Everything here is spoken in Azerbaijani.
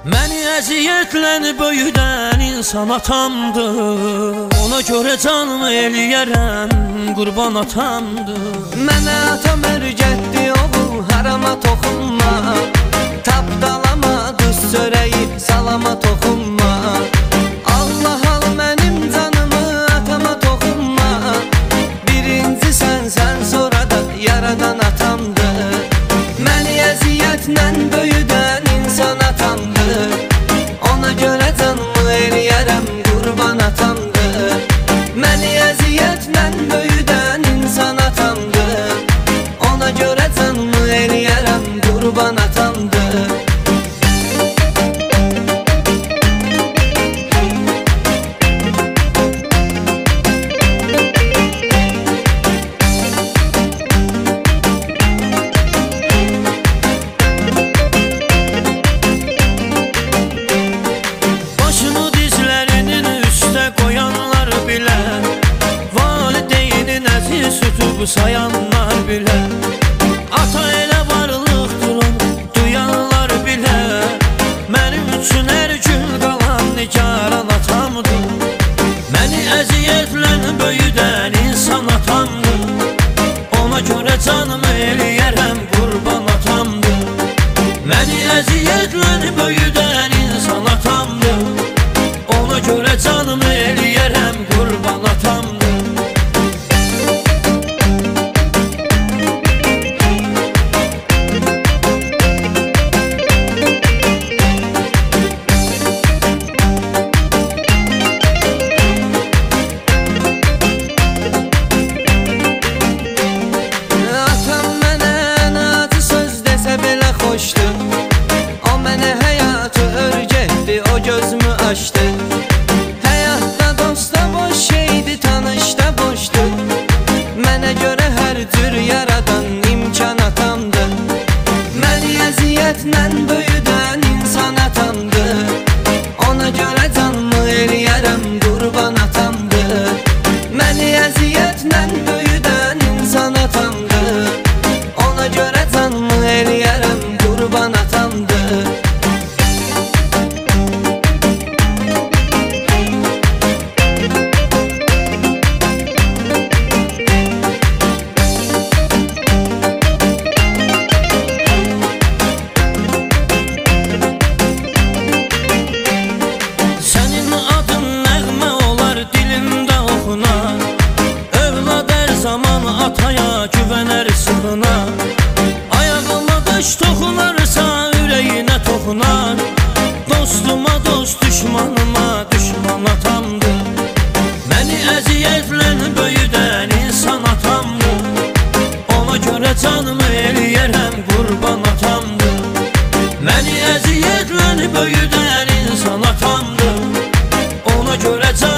Məni əziyyətlə böyüdən insan atamdır. Ona görə canımı eləyərəm, qurban atamdır. Mənə atam örgətdi oğul, harama toxunma. Tapdalama, duz çörəyi salama toxunma. Allah al mənim canımı, atama toxunma. Birinci sən sonra da yaradan atamdır. Məni əziyyətlə böyüdən insan atamdır. Ona görə canımı eləyərəm, qurban atamdır. Məni əziyyətlə böyüdən insan atamdır. Ona görə canımı eləyərəm, qurban atamdır. Bu sayanlar bile ata elə varlıqdır onu duyanlar bile. Mənim üçün hər gün qalan nigaran atamdır. Məni əziyyətlə böyüdən insan atamdır. Ona görə canımı eləyərəm, qurban atamdır. Məni əziyyətlə böyüdən insan atamdır. Ona görə canımı eləyərəm, qurban atamdır. Gözümü açtı. Həyatda dostda boş şeydi, tanışda boşdu. Mənə görə hər cür yaradan imkan atamdır. Məni əziyyətlə böyüdən insan atamdır. Ona görə canımı eləyərəm, qurban atamdır. Məni əziyyətlə böyüdən insan atamdır. Ona görə canımı eləyərəm, qurban atamdır. Ataya güvənər sığına. Ayağıma daş toxunarsa ürəyinə toxunar. Dostuma dost, düşmanıma düşman atamdır. Məni əziyyətlə böyüdən insan atamdır. Ona görə canımı eləyərəm, qurban atamdır. Məni əziyyətlə böyüdən insan atamdır. Ona görə canımı